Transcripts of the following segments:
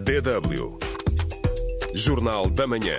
DW Jornal da Manhã.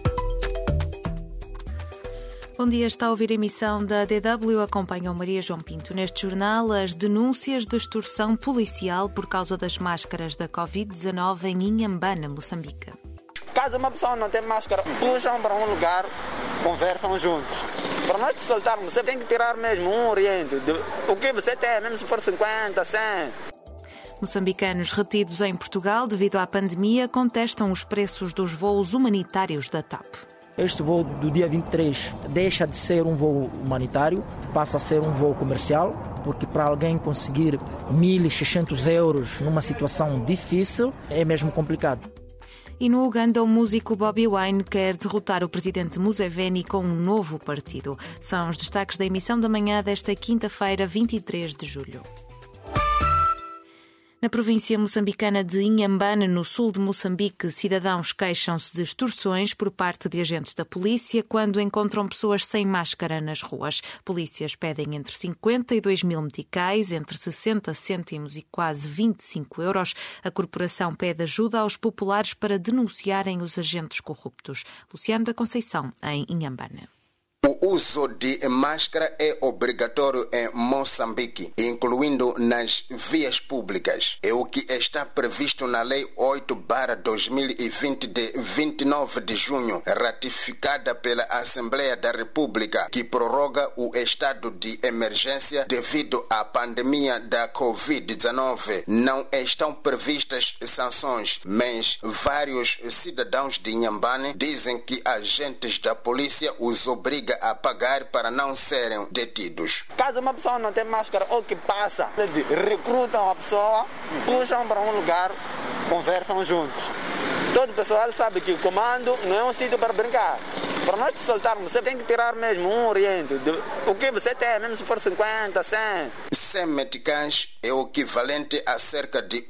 Bom dia, está a ouvir a emissão da DW, acompanha o Maria João Pinto. Neste jornal, as denúncias de extorsão policial por causa das máscaras da Covid-19 em Inhambane, Moçambique. Caso uma pessoa não tem máscara, puxam para um lugar, conversam juntos. Para nós te soltarmos, você tem que tirar mesmo um oriente. O que você tem, mesmo se for 50, 100. Moçambicanos retidos em Portugal devido à pandemia contestam os preços dos voos humanitários da TAP. Este voo do dia 23 deixa de ser um voo humanitário, passa a ser um voo comercial, porque para alguém conseguir 1.600 euros numa situação difícil é mesmo complicado. E no Uganda, o músico Bobi Wine quer derrotar o presidente Museveni com um novo partido. São os destaques da emissão da manhã desta quinta-feira, 23 de julho. Na província moçambicana de Inhambane, no sul de Moçambique, cidadãos queixam-se de extorsões por parte de agentes da polícia quando encontram pessoas sem máscara nas ruas. Polícias pedem entre 50 e 2 mil meticais, entre 60 cêntimos e quase 25 euros. A corporação pede ajuda aos populares para denunciarem os agentes corruptos. Luciano da Conceição, em Inhambane. O uso de máscara é obrigatório em Moçambique, incluindo nas vias públicas. É o que está previsto na Lei 8/2020 de 29 de junho, ratificada pela Assembleia da República, que prorroga o estado de emergência devido à pandemia da Covid-19. Não estão previstas sanções, mas vários cidadãos de Inhambane dizem que agentes da polícia os obrigam a pagar para não serem detidos. Caso uma pessoa não tem máscara ou que passa, recrutam a pessoa, puxam para um lugar, conversam juntos. Todo pessoal sabe que o comando não é um sítio para brincar. Para nós te soltarmos, você tem que tirar mesmo um oriente. O que você tem, mesmo se for 50, 100. 100 meticais é o equivalente a cerca de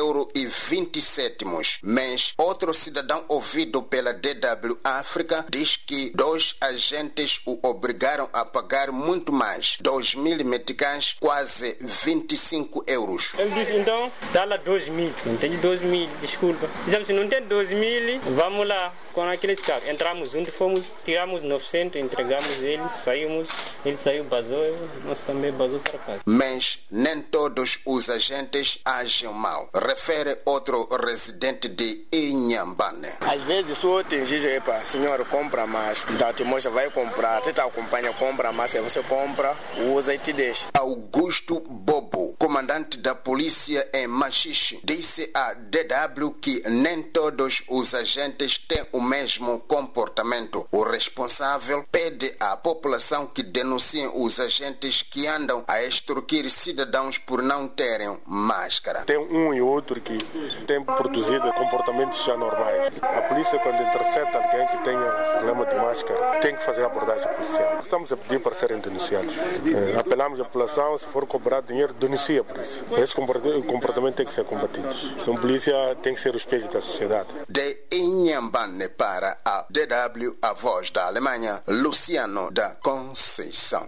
1,20 €. Mas outro cidadão ouvido pela DW África diz que 2 agentes o obrigaram a pagar muito mais, 2.000 meticais, quase 25 euros. Ele disse, então, dá lá 2.000. Não tem 2.000, desculpa. Dizemos, se não tem 2.000, vamos lá. Com aquele carro, entramos juntos, fomos, tiramos 900, entregamos ele, saímos, ele saiu, basou, nós também basou para casa. Mas nem todos os agentes agem mal, refere outro residente de Inhambane. Às vezes, se eu te diz, senhor, compra mais, então te mostra, vai comprar, você te acompanha, compra mais, aí você compra, usa e te deixa. Augusto Bobo, comandante da polícia em Machixe, disse à DW que nem todos os agentes têm o mesmo comportamento. O responsável pede à população que denunciem os agentes que andam a extorquir cidadãos por não terem máscara. Tem um e outro que tem produzido comportamentos já normais. A polícia, quando intercepta alguém que tenha problema de máscara, tem que fazer a abordagem policial. Estamos a pedir para serem denunciados. Apelamos à população, se for cobrar dinheiro, denuncia por isso. Esse comportamento tem que ser combatido. Se a polícia tem que ser o espelho da sociedade. De Inhambane para a DW, a voz da Alemanha, Luciano da Conceição.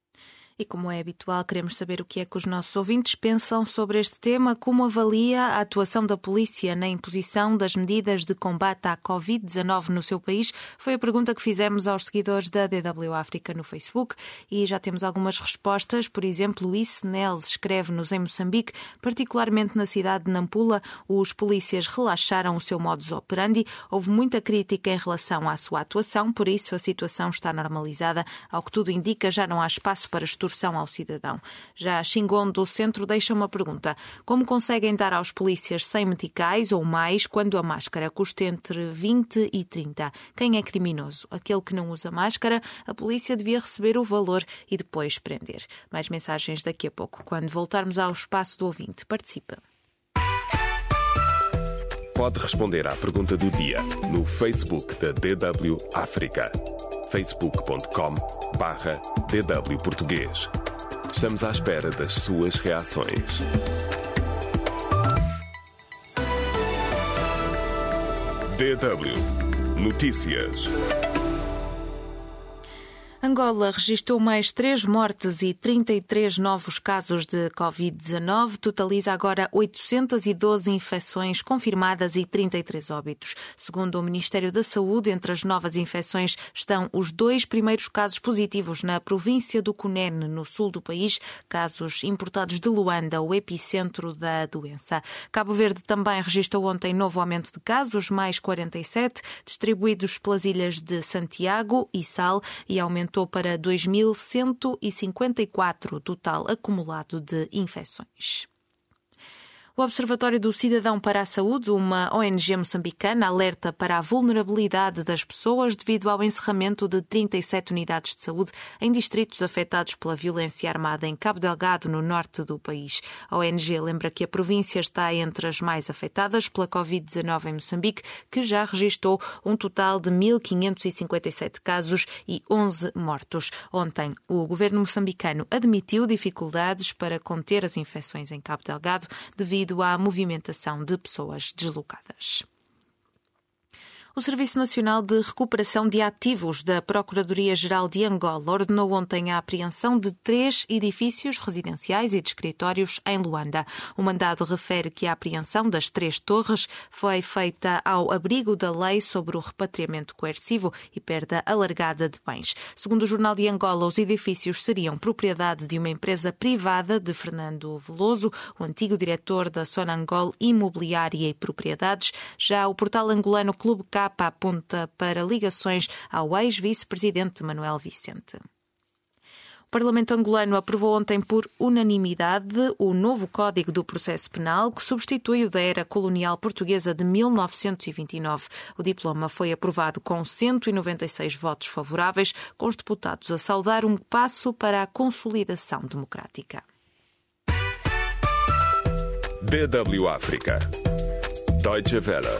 E como é habitual, queremos saber o que é que os nossos ouvintes pensam sobre este tema, como avalia a atuação da polícia na imposição das medidas de combate à Covid-19 no seu país. Foi a pergunta que fizemos aos seguidores da DW África no Facebook e já temos algumas respostas. Por exemplo, Luís Neles escreve-nos em Moçambique, particularmente na cidade de Nampula, os polícias relaxaram o seu modus operandi. Houve muita crítica em relação à sua atuação, por isso a situação está normalizada. Ao que tudo indica, já não há espaço para extorsão ao cidadão. Já Xingon do Centro deixa uma pergunta. Como conseguem dar aos polícias 100 meticais ou mais quando a máscara custa entre 20 e 30? Quem é criminoso? Aquele que não usa máscara? A polícia devia receber o valor e depois prender. Mais mensagens daqui a pouco. Quando voltarmos ao espaço do ouvinte, participa. Pode responder à pergunta do dia no Facebook da DW África. facebook.com/DW Português. Estamos à espera das suas reações. DW Notícias. Angola registrou mais 3 mortes e 33 novos casos de Covid-19, totaliza agora 812 infecções confirmadas e 33 óbitos. Segundo o Ministério da Saúde, entre as novas infecções estão os 2 primeiros casos positivos na província do Cunene, no sul do país, casos importados de Luanda, o epicentro da doença. Cabo Verde também registrou ontem novo aumento de casos, mais 47, distribuídos pelas ilhas de Santiago e Sal, e aumentou para 2.154 o total acumulado de infecções. O Observatório do Cidadão para a Saúde, uma ONG moçambicana, alerta para a vulnerabilidade das pessoas devido ao encerramento de 37 unidades de saúde em distritos afetados pela violência armada em Cabo Delgado, no norte do país. A ONG lembra que a província está entre as mais afetadas pela Covid-19 em Moçambique, que já registrou um total de 1.557 casos e 11 mortos. Ontem, o governo moçambicano admitiu dificuldades para conter as infecções em Cabo Delgado devido à movimentação de pessoas deslocadas. O Serviço Nacional de Recuperação de Ativos da Procuradoria-Geral de Angola ordenou ontem a apreensão de 3 edifícios residenciais e de escritórios em Luanda. O mandado refere que a apreensão das 3 torres foi feita ao abrigo da lei sobre o repatriamento coercivo e perda alargada de bens. Segundo o Jornal de Angola, os edifícios seriam propriedade de uma empresa privada de Fernando Veloso, o antigo diretor da Sonangol Imobiliária e Propriedades. Já o portal angolano Clube K aponta para ligações ao ex-vice-presidente Manuel Vicente. O Parlamento angolano aprovou ontem por unanimidade o novo Código do Processo Penal, que substitui o da era colonial portuguesa de 1929. O diploma foi aprovado com 196 votos favoráveis, com os deputados a saudar um passo para a consolidação democrática. DW África. Deutsche Welle.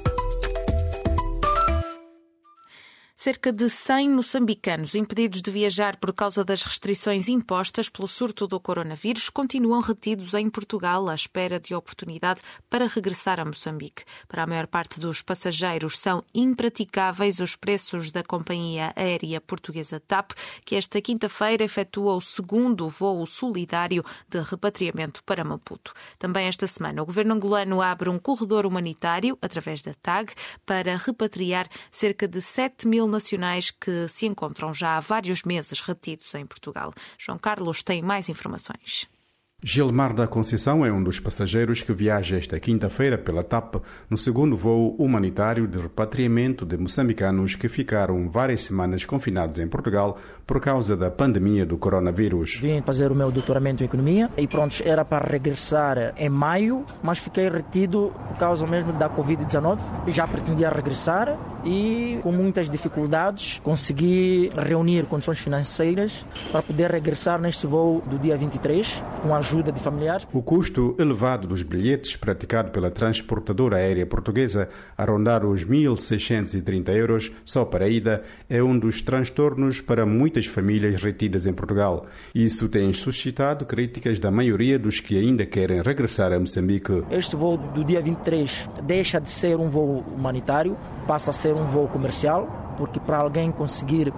Cerca de 100 moçambicanos impedidos de viajar por causa das restrições impostas pelo surto do coronavírus continuam retidos em Portugal à espera de oportunidade para regressar a Moçambique. Para a maior parte dos passageiros são impraticáveis os preços da companhia aérea portuguesa TAP, que esta quinta-feira efetua o segundo voo solidário de repatriamento para Maputo. Também esta semana o governo angolano abre um corredor humanitário, através da TAG, para repatriar cerca de 7.000 nacionais que se encontram já há vários meses retidos em Portugal. João Carlos tem mais informações. Gilmar da Conceição é um dos passageiros que viaja esta quinta-feira pela TAP no segundo voo humanitário de repatriamento de moçambicanos que ficaram várias semanas confinados em Portugal por causa da pandemia do coronavírus. Vim fazer o meu doutoramento em Economia e pronto, era para regressar em maio, mas fiquei retido por causa mesmo da Covid-19. Já pretendia regressar e com muitas dificuldades consegui reunir condições financeiras para poder regressar neste voo do dia 23, com a ajuda de familiares. O custo elevado dos bilhetes praticado pela transportadora aérea portuguesa, a rondar os 1.630 euros só para a ida, é um dos transtornos para muitas famílias retidas em Portugal. Isso tem suscitado críticas da maioria dos que ainda querem regressar a Moçambique. Este voo do dia 23 deixa de ser um voo humanitário, passa a ser um voo comercial, porque para alguém conseguir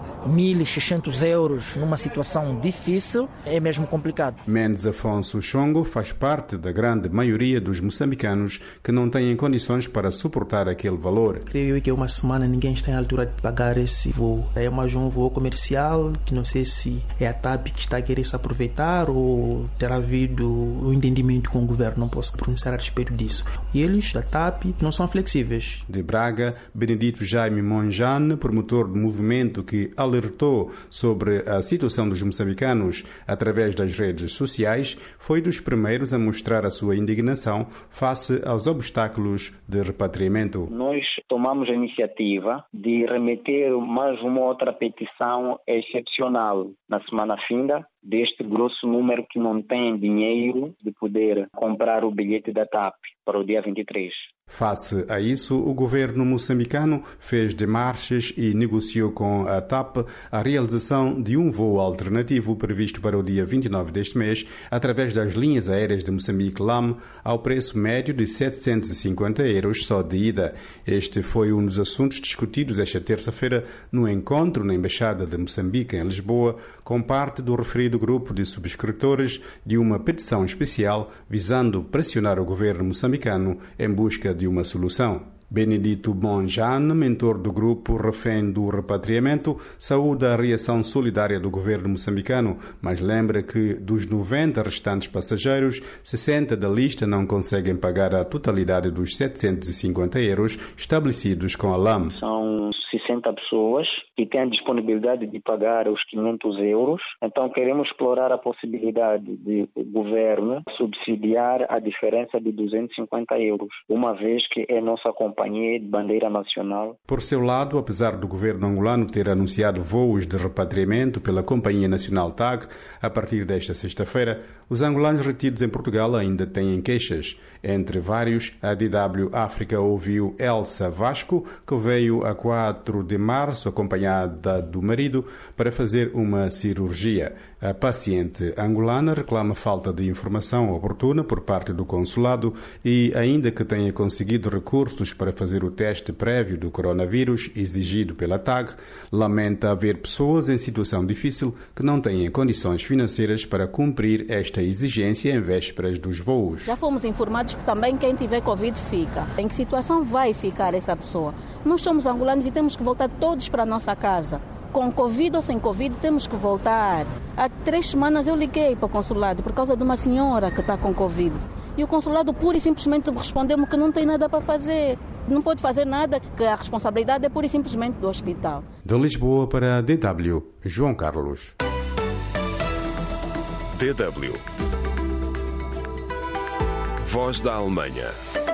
1.600 euros numa situação difícil é mesmo complicado. Mendes Afonso Chongo faz parte da grande maioria dos moçambicanos que não têm condições para suportar aquele valor. Creio que uma semana ninguém está à altura de pagar esse voo. É mais um voo comercial, que não sei se é a TAP que está a querer se aproveitar ou terá havido um entendimento com o governo, não posso pronunciar a respeito disso. E eles, da TAP, não são flexíveis. De Braga, Benedito Jaime Monjane, promotor do movimento que alertou sobre a situação dos moçambicanos através das redes sociais, foi dos primeiros a mostrar a sua indignação face aos obstáculos de repatriamento. Nós tomamos a iniciativa de remeter mais uma outra petição excepcional na semana finda deste grosso número que não tem dinheiro de poder comprar o bilhete da TAP para o dia 23. Face a isso, o governo moçambicano fez demarches e negociou com a TAP a realização de um voo alternativo previsto para o dia 29 deste mês, através das linhas aéreas de Moçambique-LAM, ao preço médio de 750 euros só de ida. Este foi um dos assuntos discutidos esta terça-feira no encontro na Embaixada de Moçambique em Lisboa, com parte do referido grupo de subscritores de uma petição especial visando pressionar o governo moçambicano em busca de uma solução. Benedito Bonjan, mentor do grupo Refém do Repatriamento, saúda a reação solidária do governo moçambicano, mas lembra que dos 90 restantes passageiros, 60 da lista não conseguem pagar a totalidade dos 750 euros estabelecidos com a LAM. São 60 pessoas que têm a disponibilidade de pagar os 500 euros. Então queremos explorar a possibilidade de o governo subsidiar a diferença de 250 euros, uma vez que é nossa companhia de bandeira nacional. Por seu lado, apesar do governo angolano ter anunciado voos de repatriamento pela Companhia Nacional TAG a partir desta sexta-feira, os angolanos retidos em Portugal ainda têm queixas. Entre vários, a DW África ouviu Elsa Vasco, que veio a 4 de março acompanhada do marido para fazer uma cirurgia. A paciente angolana reclama falta de informação oportuna por parte do consulado e, ainda que tenha conseguido recursos para fazer o teste prévio do coronavírus exigido pela TAG, lamenta haver pessoas em situação difícil que não têm condições financeiras para cumprir esta exigência em vésperas dos voos. Já fomos informados que também quem tiver Covid fica. Em que situação vai ficar essa pessoa? Nós somos angolanos e temos que voltar todos para a nossa casa. Com Covid ou sem Covid, temos que voltar. Há 3 semanas eu liguei para o consulado por causa de uma senhora que está com Covid. E o consulado pura e simplesmente respondeu-me que não tem nada para fazer. Não pode fazer nada, que a responsabilidade é pura e simplesmente do hospital. De Lisboa para a DW, João Carlos. DW. Voz da Alemanha.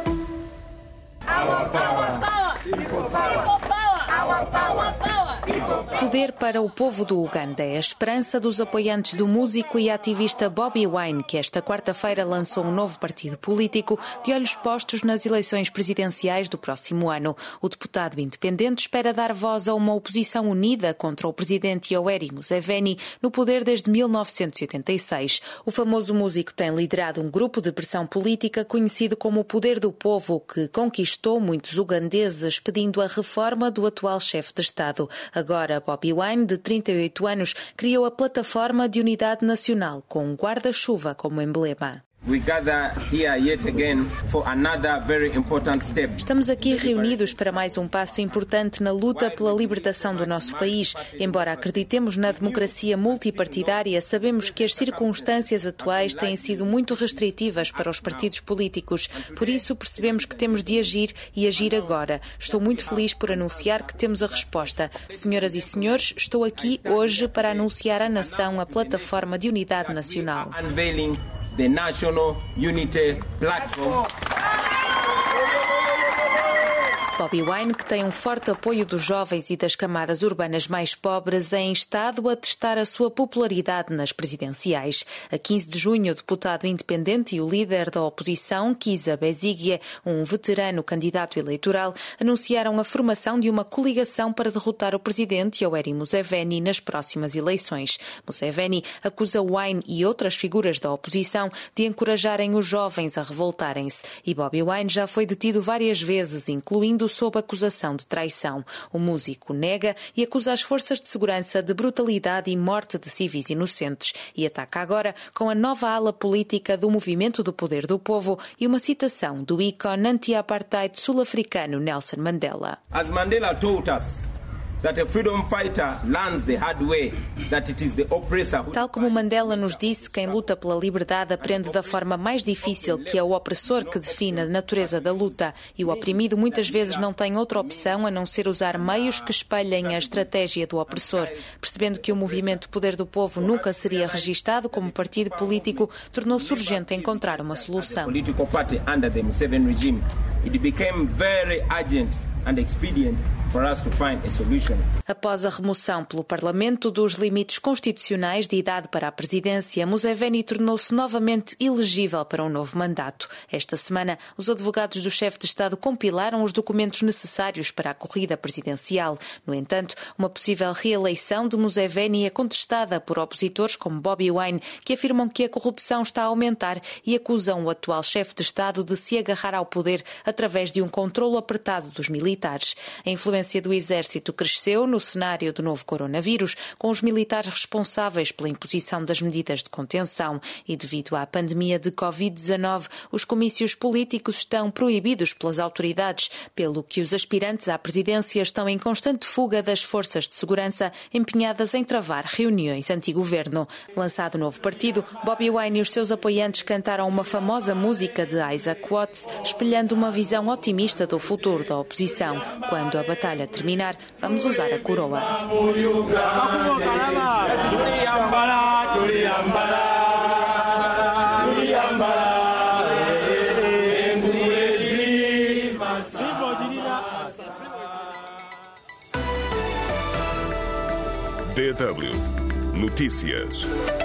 Our power. People power. Our power. Poder para o povo do Uganda é a esperança dos apoiantes do músico e ativista Bobi Wine, que esta quarta-feira lançou um novo partido político de olhos postos nas eleições presidenciais do próximo ano. O deputado independente espera dar voz a uma oposição unida contra o presidente Yoweri Museveni, no poder desde 1986. O famoso músico tem liderado um grupo de pressão política conhecido como o Poder do Povo, que conquistou muitos ugandeses pedindo a reforma do atual chefe de Estado. Agora, Bobi Wine, de 38 anos, criou a Plataforma de Unidade Nacional, com um guarda-chuva como emblema. Estamos aqui reunidos para mais um passo importante na luta pela libertação do nosso país. Embora acreditemos na democracia multipartidária, sabemos que as circunstâncias atuais têm sido muito restritivas para os partidos políticos. Por isso, percebemos que temos de agir e agir agora. Estou muito feliz por anunciar que temos a resposta. Senhoras e senhores, estou aqui hoje para anunciar à nação a Plataforma de Unidade Nacional. The National Unity Platform. Bobi Wine, que tem um forte apoio dos jovens e das camadas urbanas mais pobres, é em estado a testar a sua popularidade nas presidenciais. A 15 de junho, o deputado independente e o líder da oposição, Kizza Besigye, um veterano candidato eleitoral, anunciaram a formação de uma coligação para derrotar o presidente Yoweri Museveni nas próximas eleições. Museveni acusa Wine e outras figuras da oposição de encorajarem os jovens a revoltarem-se. E Bobi Wine já foi detido várias vezes, incluindo sob acusação de traição. O músico nega e acusa as forças de segurança de brutalidade e morte de civis inocentes e ataca agora com a nova ala política do Movimento do Poder do Povo e uma citação do ícone anti-apartheid sul-africano Nelson Mandela. As Mandela taught us that a freedom fighter learns the hard way that it is the oppressor who... Tal como Mandela nos disse, quem luta pela liberdade aprende da forma mais difícil, que é o opressor que define a natureza da luta, e o oprimido muitas vezes não tem outra opção a não ser usar meios que espelhem a estratégia do opressor. Percebendo que o Movimento Poder do Povo nunca seria registado como partido político, tornou-se urgente encontrar uma solução. Political party under the Museveni regime. It became very urgent and expedient for us to find a solution. Após a remoção pelo Parlamento dos limites constitucionais de idade para a presidência, Museveni tornou-se novamente elegível para um novo mandato. Esta semana, os advogados do chefe de Estado compilaram os documentos necessários para a corrida presidencial. No entanto, uma possível reeleição de Museveni é contestada por opositores como Bobi Wine, que afirmam que a corrupção está a aumentar e acusam o atual chefe de Estado de se agarrar ao poder através de um controlo apertado dos militares. A influência do exército cresceu no cenário do novo coronavírus, com os militares responsáveis pela imposição das medidas de contenção. E devido à pandemia de Covid-19, os comícios políticos estão proibidos pelas autoridades, pelo que os aspirantes à presidência estão em constante fuga das forças de segurança empenhadas em travar reuniões anti-governo. Lançado o novo partido, Bobi Wine e os seus apoiantes cantaram uma famosa música de Isaac Watts, espelhando uma visão otimista do futuro da oposição. Quando a batalha terminar, vamos usar a coroa. DW Notícias.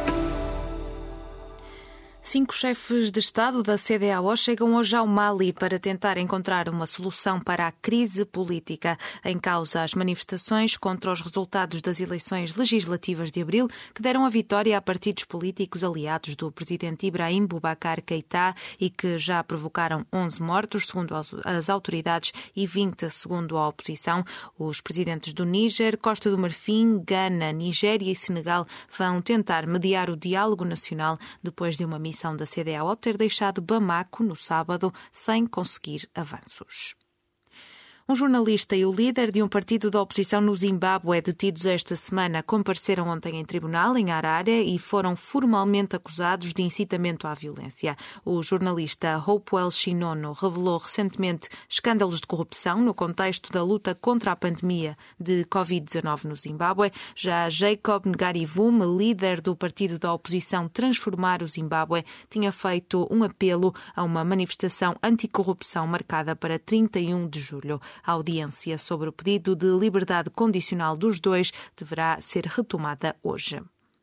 5 chefes de Estado da CEDEAO chegam hoje ao Mali para tentar encontrar uma solução para a crise política. Em causa as manifestações contra os resultados das eleições legislativas de abril, que deram a vitória a partidos políticos aliados do presidente Ibrahim Boubacar Keïta e que já provocaram 11 mortos, segundo as autoridades, e 20, segundo a oposição. Os presidentes do Níger, Costa do Marfim, Gana, Nigéria e Senegal vão tentar mediar o diálogo nacional depois de uma missão da CEDEAO ter deixado Bamako no sábado sem conseguir avanços. Um jornalista e o líder de um partido da oposição no Zimbábue, detidos esta semana, compareceram ontem em tribunal em Harare e foram formalmente acusados de incitamento à violência. O jornalista Hopewell Chinono revelou recentemente escândalos de corrupção no contexto da luta contra a pandemia de Covid-19 no Zimbábue. Já Jacob Ngarivume, líder do partido da oposição Transformar o Zimbábue, tinha feito um apelo a uma manifestação anticorrupção marcada para 31 de julho. A audiência sobre o pedido de liberdade condicional dos dois deverá ser retomada hoje.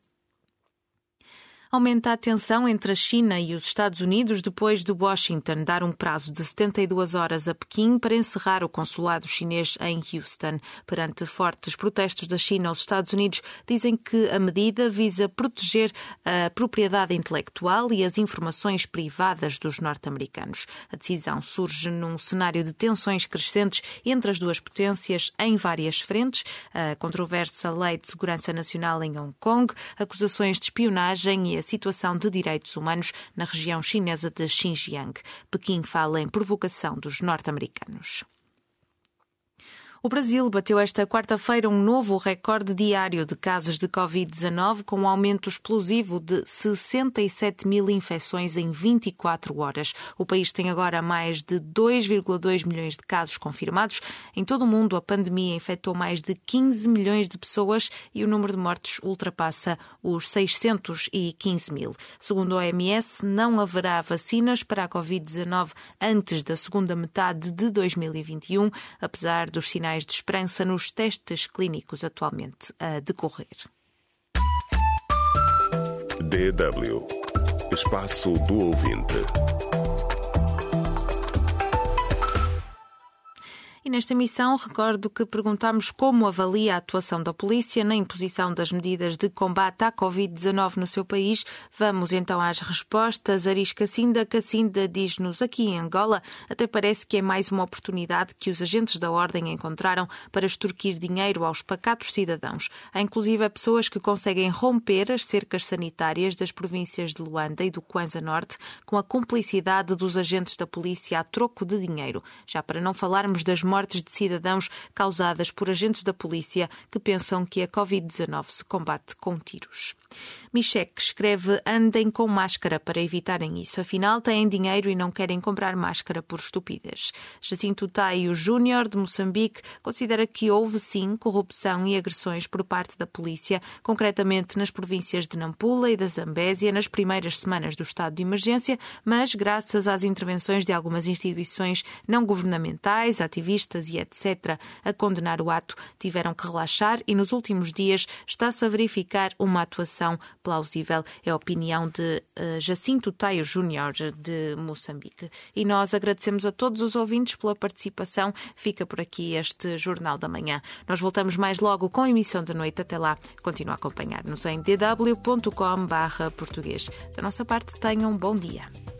Aumenta a tensão entre a China e os Estados Unidos depois de Washington dar um prazo de 72 horas a Pequim para encerrar o consulado chinês em Houston. Perante fortes protestos da China, os Estados Unidos dizem que a medida visa proteger a propriedade intelectual e as informações privadas dos norte-americanos. A decisão surge num cenário de tensões crescentes entre as duas potências em várias frentes: a controversa Lei de Segurança Nacional em Hong Kong, acusações de espionagem e a situação de direitos humanos na região chinesa de Xinjiang. Pequim fala em provocação dos norte-americanos. O Brasil bateu esta quarta-feira um novo recorde diário de casos de Covid-19, com um aumento explosivo de 67 mil infecções em 24 horas. O país tem agora mais de 2,2 milhões de casos confirmados. Em todo o mundo, a pandemia infectou mais de 15 milhões de pessoas e o número de mortes ultrapassa os 615 mil. Segundo a OMS, não haverá vacinas para a Covid-19 antes da segunda metade de 2021, apesar dos sinais de esperança nos testes clínicos atualmente a decorrer. DW Espaço do Ouvinte. E nesta emissão, recordo que perguntámos como avalia a atuação da polícia na imposição das medidas de combate à Covid-19 no seu país. Vamos então às respostas. Aris Cacinda diz-nos: aqui em Angola até parece que é mais uma oportunidade que os agentes da ordem encontraram para extorquir dinheiro aos pacatos cidadãos. Há inclusive pessoas que conseguem romper as cercas sanitárias das províncias de Luanda e do Kwanza Norte com a cumplicidade dos agentes da polícia a troco de dinheiro. Já para não falarmos das mortes de cidadãos causadas por agentes da polícia que pensam que a Covid-19 se combate com tiros. Michek escreve: andem com máscara para evitarem isso. Afinal, têm dinheiro e não querem comprar máscara por estupidez. Jacinto Taio Júnior, de Moçambique, considera que houve, sim, corrupção e agressões por parte da polícia, concretamente nas províncias de Nampula e da Zambésia, nas primeiras semanas do estado de emergência, mas graças às intervenções de algumas instituições não governamentais, ativistas festas e etc., a condenar o ato, tiveram que relaxar e nos últimos dias está-se a verificar uma atuação plausível. É a opinião de Jacinto Taio Júnior, de Moçambique. E nós agradecemos a todos os ouvintes pela participação. Fica por aqui este Jornal da Manhã. Nós voltamos mais logo com a emissão da noite. Até lá, continue a acompanhar-nos em dw.com/português. Da nossa parte, tenham um bom dia.